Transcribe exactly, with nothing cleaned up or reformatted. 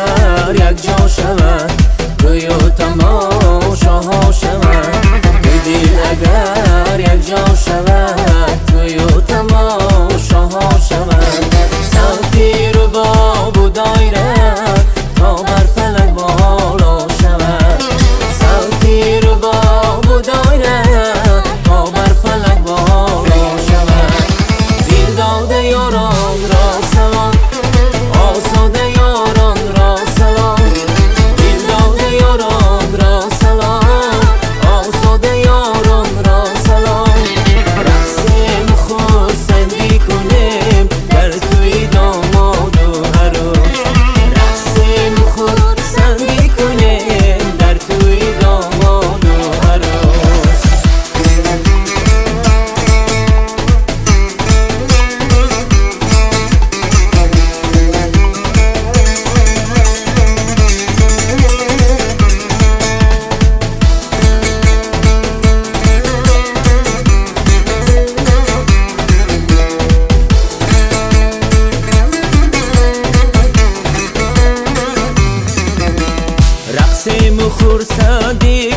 اگر یک جا شود روی و تماشاها شود توی دل اگر یک جا شود توی و تماشاها شود صوتی رو با بودایره تا بر فلک بالا شود صوتی رو با بودایره تا بر فلک بالا شود دل داده یاران را سلام آساده یاران را سلام دل داده یاران را سلام آساده یاران را سلام رقصیم خورسندی کنیم در توی داماد و عروس رقصیم خورسندی کنیم در توی داماد و عروس رقصیم خورسندی